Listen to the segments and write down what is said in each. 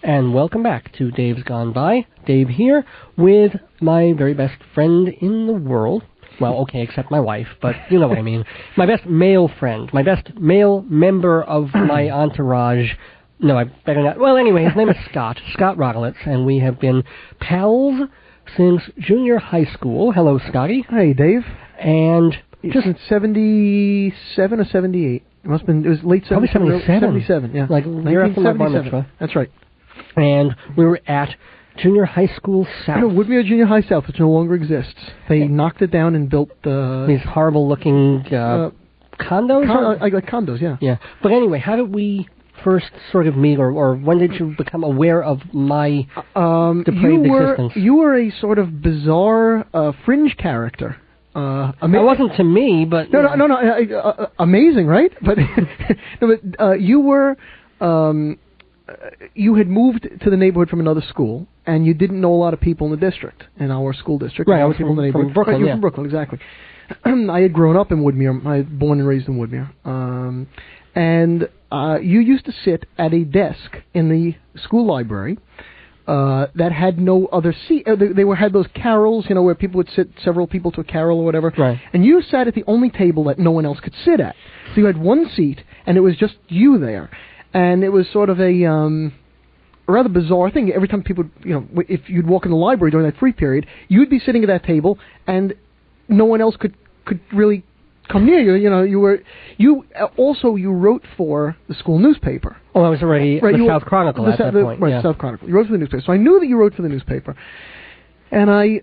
And welcome back to Dave's Gone By. Dave here with my very best friend in the world. Well, okay, except my wife, but you know what I mean. My best male friend, my best male member of my entourage. No, I better not. Well, anyway, his name is Scott Roglitz, and we have been pals since junior high school. Hello, Scotty. Hey, Dave. And just in 77 or 78. It must have been, it was late 77. Probably 77. 77, yeah. Like year after my bar mitzvah. That's right. And we were at Junior High School South. Woodmere Junior High South, which no longer exists. They knocked it down and built these horrible-looking condos? Like condos, yeah. Yeah. But anyway, how did we first sort of meet, or when did you become aware of my depraved existence? You were a sort of bizarre fringe character. It wasn't to me, but... No, amazing, right? But, you were... you had moved to the neighborhood from another school, and you didn't know a lot of people in the district, in our school district. Right, I was from Brooklyn, right, yeah. From Brooklyn, exactly. I had grown up in Woodmere. I had born and raised in Woodmere. And you used to sit at a desk in the school library that had no other seat. They had those carrels, you know, where people would sit, several people to a carrel or whatever. Right. And you sat at the only table that no one else could sit at. So you had one seat, and it was just you there. And it was sort of a rather bizarre thing. Every time people, you know, if you'd walk in the library during that free period, you'd be sitting at that table, and no one else could really come near you. You know, you wrote for the school newspaper. Oh, I was already the South Chronicle at that point. Right, yeah. South Chronicle. You wrote for the newspaper, so I knew that you wrote for the newspaper. And I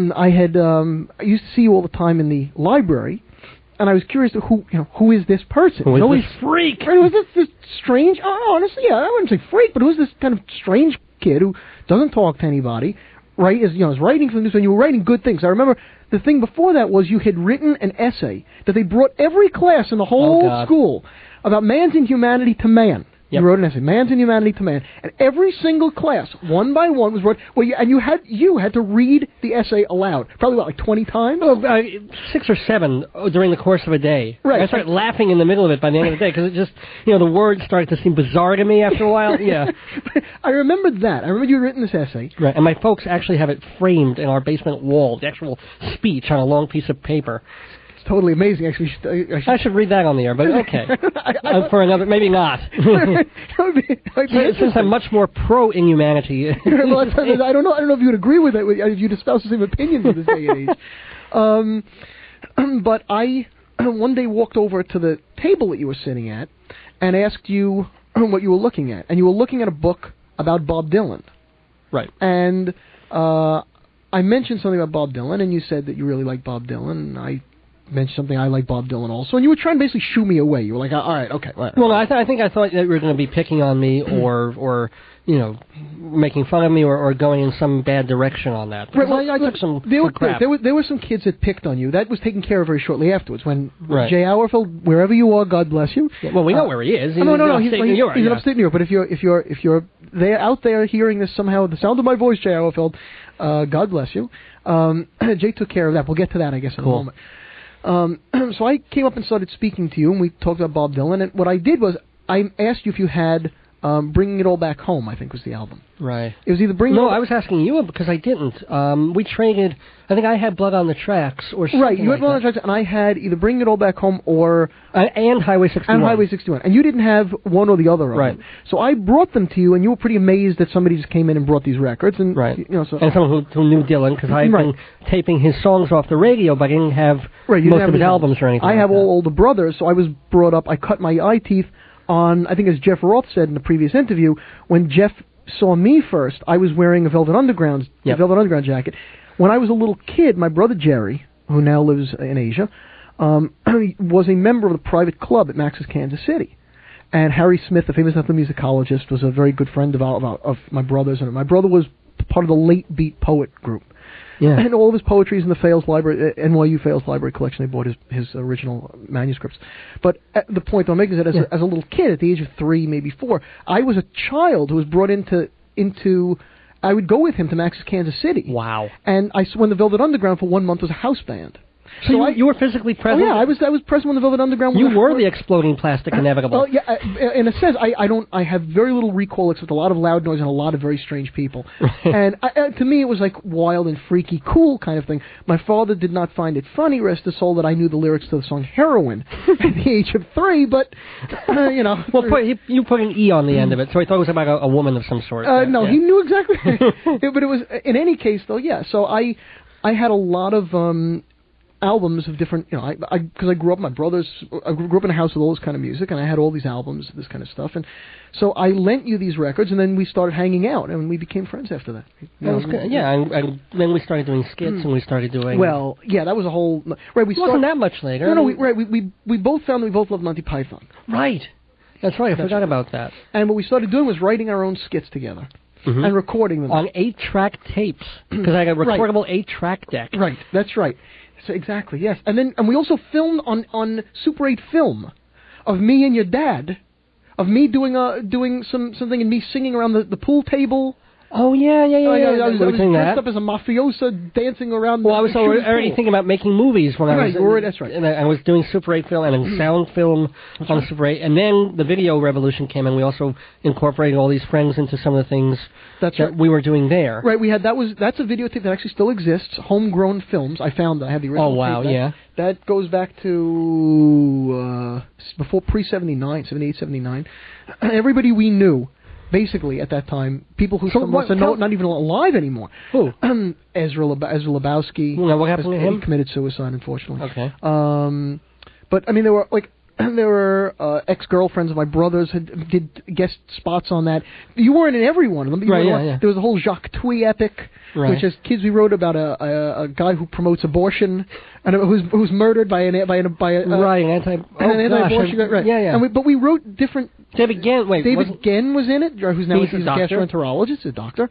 used to see you all the time in the library. And I was curious to who is this person? Who is this freak? Who is this strange? Oh, honestly, yeah, I wouldn't say freak, but who's this kind of strange kid who doesn't talk to anybody? Right? Is writing for the newspaper. You were writing good things. I remember the thing before that was you had written an essay that they brought every class in the whole school about man's inhumanity to man. Yep. You wrote an essay, Man's Inhumanity to Man, and every single class, one by one, was wrote. Well, you had to read the essay aloud, probably like 20 times. Oh, 6 or 7 during the course of a day. Right. I started laughing in the middle of it by the end of the day because it just, the words started to seem bizarre to me after a while. Yeah. I remember that. I remember you had written this essay. Right, and my folks actually have it framed in our basement wall, the actual speech on a long piece of paper. Totally amazing. Actually, I should read that on the air, but okay. For another, maybe not. Since I'm much more pro-inhumanity. Well, I don't know if you would agree with it, if you'd espouse the same opinions in this day and age. But I one day walked over to the table that you were sitting at and asked you what you were looking at. And you were looking at a book about Bob Dylan. Right. And I mentioned something about Bob Dylan, and you said that you really like Bob Dylan, and I mentioned something I like Bob Dylan also, and you were trying to basically shoo me away. You were like, all right, okay. Right. Well, I think I thought that you were going to be picking on me or making fun of me or going in some bad direction on that. Right, well, I took some crap. There were some kids that picked on you. That was taken care of very shortly afterwards when Jay Auerfeld, wherever you are, God bless you. Yeah, well, we know where he is. He's he's in upstate New York. But if you're there out there hearing this somehow, the sound of my voice, Jay Auerfeld, God bless you. Jay took care of that. We'll get to that, I guess, in a moment. So I came up and started speaking to you, and we talked about Bob Dylan. And what I did was I asked you if you had Bringing It All Back Home, I think was the album. Right. It was either Bringing It All... No, I was asking you because I didn't. We traded... I think I had Blood on the Tracks or something. Right, you had Blood on the Tracks, and I had either Bringing It All Back Home or... and Highway 61. And Highway 61. And you didn't have one or the other of them. So I brought them to you, and you were pretty amazed that somebody just came in and brought these records. And, and someone who knew Dylan, because I had been taping his songs off the radio, but I didn't have most of his albums or anything. I have all older brothers, so I was brought up... I cut my eye teeth on, I think as Jeff Roth said in the previous interview, when Jeff saw me first, I was wearing a Velvet Underground jacket. When I was a little kid, my brother Jerry, who now lives in Asia, was a member of the private club at Max's Kansas City. And Harry Smith, the famous ethnomusicologist, was a very good friend of my brother's. And my brother was part of the Late Beat Poet group. Yeah. And all of his poetry is in the Fales Library, NYU Fales Library collection. They bought his original manuscripts. But the point I'm making is that as a little kid, at the age of 3, maybe 4, I was a child who was brought into I would go with him to Max's Kansas City. Wow. And when the Velvet Underground for 1 month was a house band. So you were physically present? Oh, yeah, I was present when the Velvet Underground. You were the exploding plastic inevitable. Well, yeah, in a sense, I have very little recall except a lot of loud noise and a lot of very strange people. And to me, it was like wild and freaky, cool kind of thing. My father did not find it funny, rest his soul, that I knew the lyrics to the song Heroin at the age of 3, but, you know. Well, you put an E on the end of it, so I thought it was about a woman of some sort. No, he knew exactly. But it was, in any case, though, yeah. So I had a lot of albums of different, you know, because I grew up, I grew up in a house with all this kind of music, and I had all these albums, this kind of stuff, and so I lent you these records, and then we started hanging out, and we became friends after that. That was good. Yeah, and then we started doing skits, and we started doing... Well, yeah, that was a whole... Right, it wasn't that much later. No, we both found that we both loved Monty Python. Right. That's right, I forgot about that. And what we started doing was writing our own skits together. And recording them. On 8-track tapes, because I got a recordable 8-track deck. Right, that's right. So exactly, yes. And we also filmed on Super 8 film of me and your dad, of me doing something and me singing around the pool table. Oh, yeah. I was dressed up as a mafiosa dancing around. Well, I was already thinking about making movies when I was... That's right. And I was doing Super 8 film and sound film on Super 8. And then the video revolution came, and we also incorporated all these friends into some of the things that we were doing there. Right, we had... That's a videotape that actually still exists, Homegrown Films. I found that. I had the original tape. Oh, wow, yeah. That goes back to before pre-79, 78, 79. Everybody we knew... Basically, at that time, people who not even alive anymore. Who? Ezra Lebowski. Well, what happened to him? He committed suicide, unfortunately. Okay. But I mean, there were ex-girlfriends of my brothers did guest spots on that. You weren't in every one of them. But yeah. There was a whole Jacques Twee epic, which as kids we wrote about a guy who promotes abortion and who's murdered by an anti-abortion. Right. Yeah. But we wrote different. David Genn was in it, who's now a gastroenterologist, a doctor.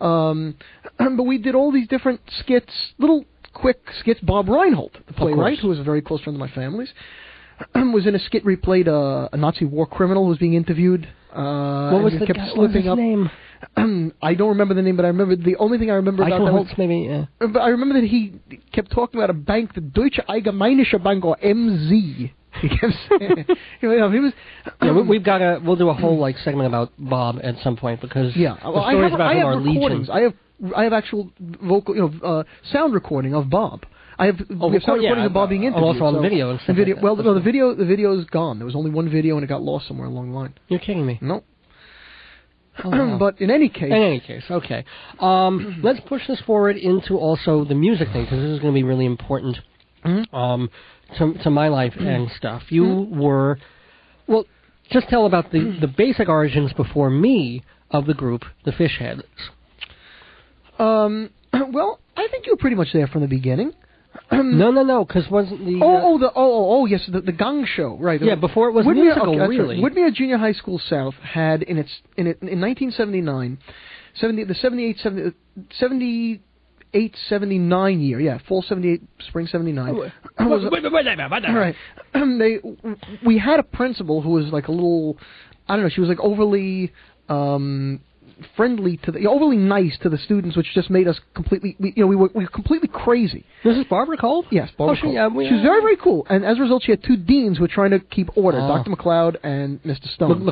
But we did all these different skits, little quick skits. Bob Reinhold, the playwright, who was a very close friend of my family's, was in a skit where he played a Nazi war criminal who was being interviewed. What was his name? I don't remember the name, but I remember the only thing I remember about that was... maybe, yeah. But I remember that he kept talking about a bank, the Deutsche Allgemeinische Bank, or MZ. He kept saying, he was. We'll do a whole segment about Bob at some point because the stories about him are legion. I have actual vocal, sound recording of Bob. We have sound recordings of Bob being interviewed. Also on video and stuff. Video. Well, no, the video is gone. There was only one video and it got lost somewhere along the line. You're kidding me? No. Oh, wow. But in any case, okay. Let's push this forward into also the music thing because this is going to be really important. To my life and stuff. You were, well, just tell about the basic origins before me of the group, the Fishheads. Well, I think you were pretty much there from the beginning. No, because wasn't the... yes, the Gang Show, right. Yeah, before it was musical, really. Right. Woodmere Junior High School South had in 1979, 79 year, fall 78, spring 79. Right. We had a principal who was like a little, I don't know, she was like overly friendly overly nice to the students, which just made us completely, we were completely crazy. This is Barbara Cole? Yes, Barbara Cole. She was very, very cool. And as a result, she had two deans who were trying to keep order, Dr. McLeod and Mr. Stone.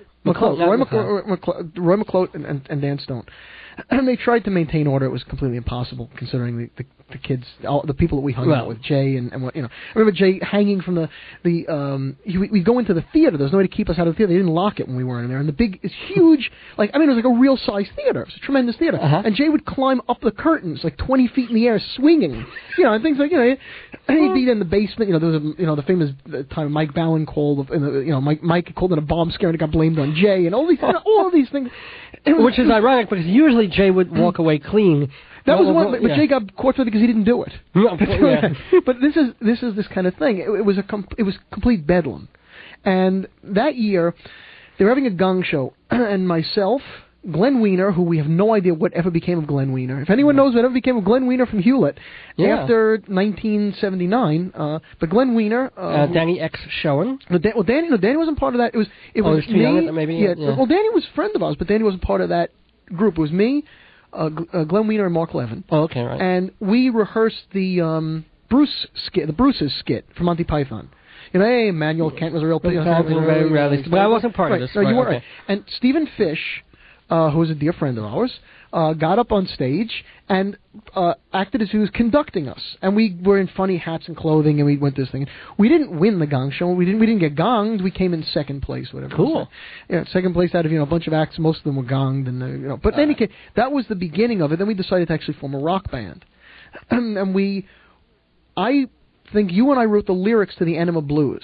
Roy McClote and Dan Stone. And they tried to maintain order. It was completely impossible, considering the kids, the people that we hung out with, Jay and what, I remember Jay hanging from we'd go into the theater. There was no way to keep us out of the theater. They didn't lock it when we were in there. And it's huge, it was like a real size theater. It was a tremendous theater. And Jay would climb up the curtains, 20 feet in the air, swinging, and things like, and he'd be in the basement. There was the famous time Mike Ballin called, Mike called it a bomb scare and it got blamed on Jay and all these things. Which is ironic because usually Jay would walk away clean. That was one, but Jay got caught for it because he didn't do it. But this is this kind of thing. It was complete bedlam, and that year they were having a Gang Show, and myself, Glenn Wiener, who we have no idea what ever became of Glenn Wiener. If anyone knows what ever became of Glenn Wiener from Hewlett after 1979, but Glenn Wiener, Danny X. Schoen. Danny wasn't part of that. It was too young, maybe. Yeah. Well, Danny was a friend of ours, but Danny wasn't part of that group. It was me, Glenn Wiener, and Mark Levin. Oh, okay, right. And we rehearsed the the Bruce's skit from Monty Python. You know, hey, Manuel Kent was a real... But I wasn't part of this. No, you weren't. Okay. And Stephen Fish, who was a dear friend of ours, got up on stage and acted as he was conducting us. And we were in funny hats and clothing, and we went this thing. We didn't win the gong show. We didn't get gonged. We came in second place, whatever. Cool. Yeah, second place out of a bunch of acts. Most of them were gonged, and But in any case, that was the beginning of it. Then we decided to actually form a rock band, and I think you and I wrote the lyrics to the Enema Blues.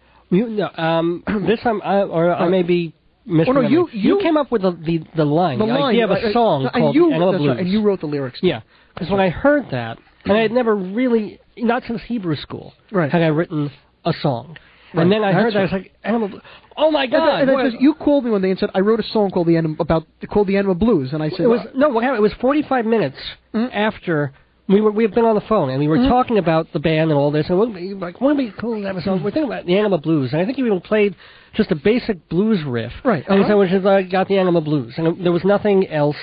This time, I may be misremembering. You came up with the line, the idea of a song called Enema Blues. Right, and you wrote the lyrics. Yeah, because when I heard that, and I had never really, not since Hebrew school, had I written a song. Right. And then I heard that, I was like, Enema Blues. Oh my God! You called me one day and said, I wrote a song called the Enema Blues, and I said... What happened? It was 45 minutes after... We have been on the phone, and we were talking about the band and all this, and wouldn't it be cool to have a song? We're thinking about the Enema Blues, and I think you even played just a basic blues riff. Right. And we said, which is, got the Enema Blues. And there was nothing else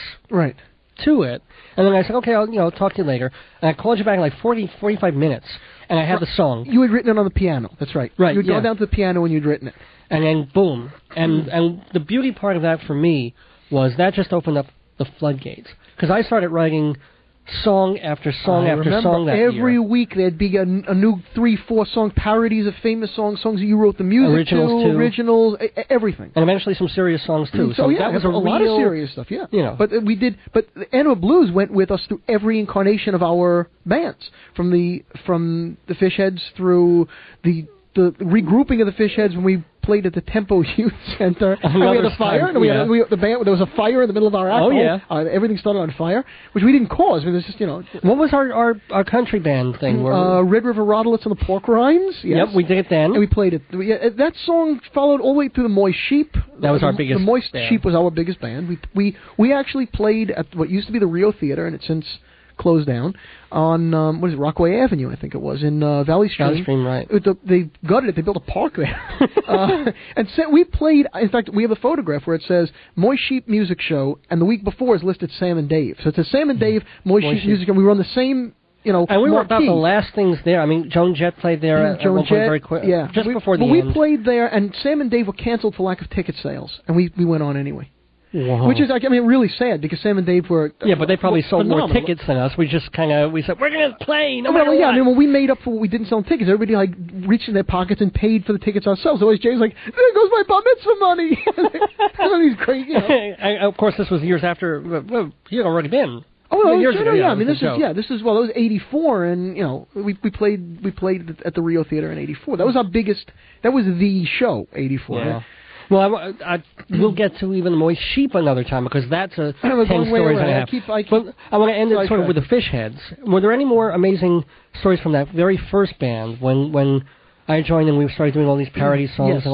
to it. And then I said, okay, I'll talk to you later. And I called you back in like 45 minutes, and I had the song. You had written it on the piano. That's right. Right, You'd gone down to the piano and you'd written it. And then, boom. And the beauty part of that for me was that just opened up the floodgates. Because I started writing... song after song after song that every week there'd be a new 3-4 song parodies of famous songs that you wrote the music originals, everything, and eventually some serious songs too. So that was a lot of serious stuff. Yeah, But the Enema Blues went with us through every incarnation of our bands, from the Fishheads through the regrouping of the Fishheads when we played at the Tempo Youth Center. And we had a fire. And there was a fire in the middle of our act. Oh, yeah. Everything started on fire, which we didn't cause. I mean, it was just, What was our country band thing? Red River Rodelettes and the Pork Rinds. Yes. Yep, we did it then. And we played it. That song followed all the way through the Moist Sheep. That was our biggest The Moist band. Sheep was our biggest band. We actually played at what used to be the Rio Theater, and it's since closed down, on Rockaway Avenue, I think it was, in Valley Stream. Valley Stream, right. They gutted it. They built a park there. And so we played, in fact, we have a photograph where it says Moist Sheep Music Show, and the week before is listed Sam and Dave. So it's a Sam and Dave Moist Sheep Music Show. We were on the same, and we were about the last things there. I mean, Joan Jett played there at one point very quick. Yeah. Just before the end. But we played there, and Sam and Dave were canceled for lack of ticket sales, and we went on anyway. Whoa. Which is, really sad, because Sam and Dave were... Yeah, but they probably sold more tickets than us. We just we said, we're going to play, no matter what. When we made up for what we didn't sell tickets, everybody, reached in their pockets and paid for the tickets ourselves. Otherwise, Jay's like, there goes my bar mitzvah money! He's crazy, Of course, this was years after... Well, he had already been. Oh, years ago, yeah. I mean, that was 84, and, we played at the Rio Theater in 84. That was our biggest... That was the show, 84. Yeah. Well, we'll get to even Moist Sheep another time, because that's 10 stories and a half. But I want to end it sort of with the Fishheads. Were there any more amazing stories from that very first band when I joined and we started doing all these parody songs?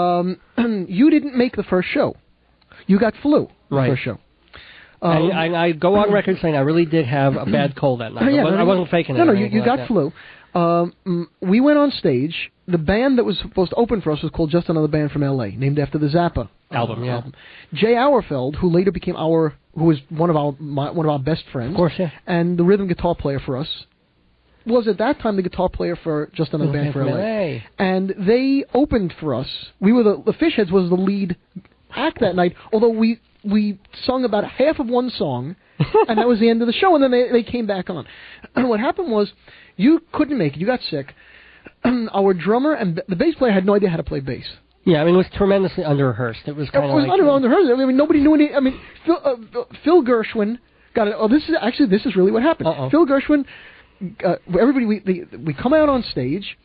Yes. You didn't make the first show. You got flu the first show. I go on record saying I really did have a bad cold that night. I wasn't faking it. No, you got flu. We went on stage. The band that was supposed to open for us was called Just Another Band from L.A., named after the Zappa album. Jay Auerfeld, who later became who was one of our best friends, of course, and the rhythm guitar player for us, was at that time the guitar player for Just Another Band from L.A. And they opened for us. We were the Fishheads was the lead act that night, although we sung about half of one song, and that was the end of the show, and then they came back on. What happened was, you couldn't make it. You got sick. Our drummer and the bass player had no idea how to play bass. Yeah, I mean, it was tremendously under-rehearsed. It was kind of under-rehearsed. I mean, nobody knew any... I mean, Phil Gershwin got it. Oh, this is really what happened. Uh-oh. Phil Gershwin, we come out on stage.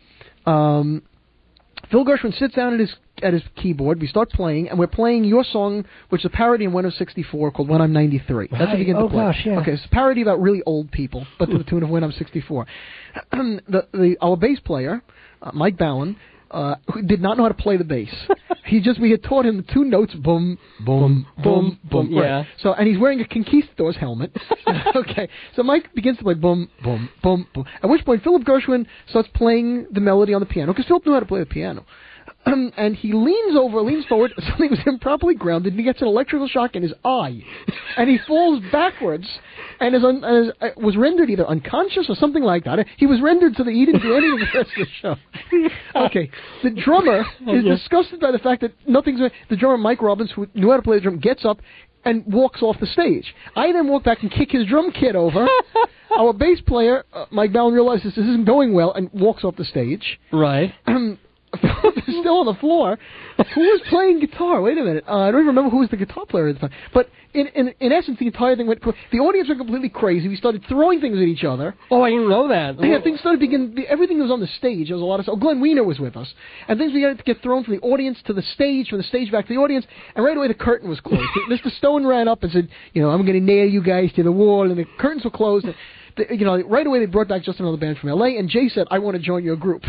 Phil Gershwin sits down at his keyboard. We start playing, and we're playing your song, which is a parody in When I'm 64 called When I'm 93. That's what we begin to play. Gosh, yeah. Okay, it's a parody about really old people, but to the tune of When I'm 64. Our bass player, Mike Bowen, who did not know how to play the bass. We had taught him the two notes, boom, boom, boom, boom. Yeah. Right. So, and he's wearing a Conquistadors helmet. Okay. So Mike begins to play boom, boom, boom, boom. At which point Philip Gershwin starts playing the melody on the piano, because Philip knew how to play the piano. and he leans forward, something was improperly grounded, and he gets an electrical shock in his eye. And he falls backwards, and was rendered either unconscious or something like that. He was rendered so that he didn't do anything the rest of the show. Okay, the drummer is disgusted by the fact that the drummer, Mike Robbins, who knew how to play the drum, gets up and walks off the stage. I then walk back and kick his drum kit over. Our bass player, Mike Ballin, realizes this isn't going well and walks off the stage. Right. Still on the floor. Who was playing guitar? Wait a minute. I don't even remember who was the guitar player at the time. But in essence, the entire thing went. The audience went completely crazy. We started throwing things at each other. Oh, I didn't know that. Yeah, things started beginning. Everything was on the stage. There was a lot of stuff. Glenn Wiener was with us, and things began to get thrown from the audience to the stage, from the stage back to the audience. And right away, the curtain was closed. Mr. Stone ran up and said, "I'm going to nail you guys to the wall," and the curtains were closed. And right away they brought back just another band from L.A. and Jay said, "I want to join your group,"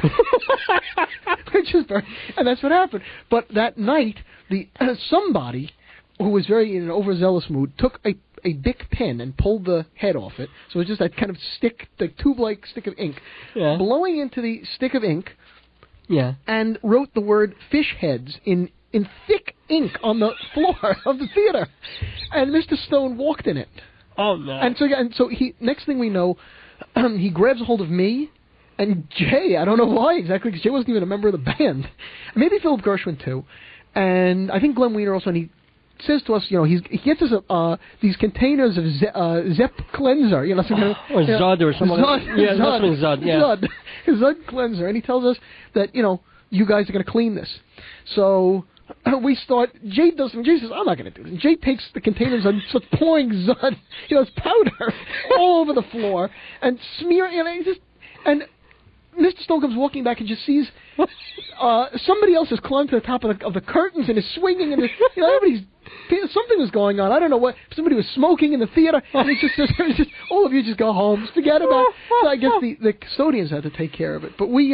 and that's what happened. But that night, somebody who was very in an overzealous mood took a Bic pen and pulled the head off it, so it was just that kind of stick, the tube-like stick of ink, blowing into the stick of ink, and wrote the word "fish heads" in thick ink on the floor of the theater, and Mr. Stone walked in it. Oh no! And so he. Next thing we know, he grabs a hold of me and Jay. I don't know why exactly, because Jay wasn't even a member of the band. Maybe Philip Gershwin too, and I think Glenn Wiener also. And he says to us, he gets us these containers of Zepp cleanser, or Zud or something. Zud cleanser, and he tells us that you guys are going to clean this. So. We start. Jay does something. Jay says, "I'm not going to do this." And Jay takes the containers and starts pouring Zud, it's powder, all over the floor and smearing. And Mr. Stone comes walking back and just sees somebody else has climbed to the top of the curtains and is swinging, and everybody's. Something was going on. I don't know what. Somebody was smoking in the theater, and it's just all of you just go home. Forget about it. So I guess the custodians had to take care of it. But it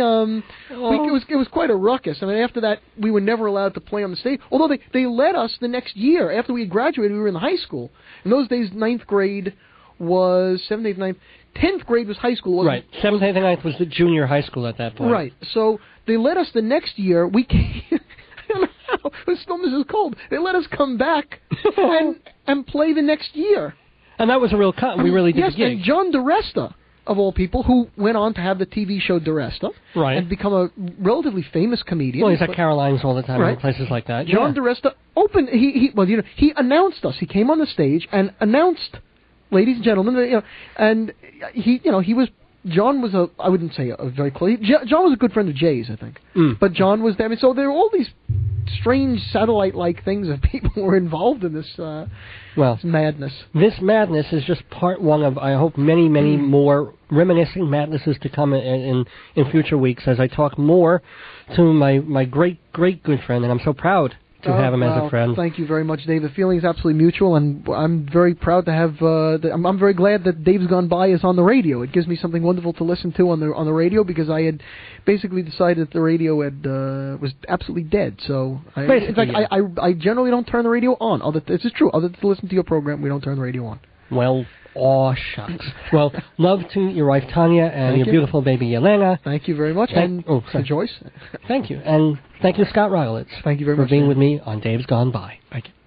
was quite a ruckus. I mean, after that, we were never allowed to play on the stage. Although they let us the next year after we had graduated. We were in the high school. In those days, 9th grade was 7th, 8th, 9th. 10th grade was high school. Right. 7th, 8th, and 9th was the junior high school at that point. Right. So they let us the next year. We came. It was still Mrs. Cold. They let us come back and play the next year. And that was a real we really did yes, a gig. And John DiResta, of all people, who went on to have the TV show DiResta, and become a relatively famous comedian. Well, he's at Caroline's all the time, and places like that. John DiResta opened. He announced us. He came on the stage and announced, "Ladies and gentlemen," and he was. John was I wouldn't say a very close. John was a good friend of Jay's, I think. But John was there. I mean, so there were all these strange satellite-like things that people were involved in this this madness. This madness is just part one of, I hope, many, many more reminiscing madnesses to come in future weeks as I talk more to my great, great good friend, and I'm so proud to have him as a friend. Thank you very much, Dave. The feeling is absolutely mutual, and I'm very proud to have. I'm very glad that Dave's Gone By is on the radio. It gives me something wonderful to listen to on the radio, because I had basically decided that the radio was absolutely dead. So, in fact, I generally don't turn the radio on. This is true. Other than to listen to your program, we don't turn the radio on. Well. Aw, shucks. Well, love to your wife, Tanya, and your beautiful baby, Yelena. Thank you very much. And to Joyce. Thank you. And thank you, Scott Rylitz. Thank you very much. For being with me on Dave's Gone By. Thank you.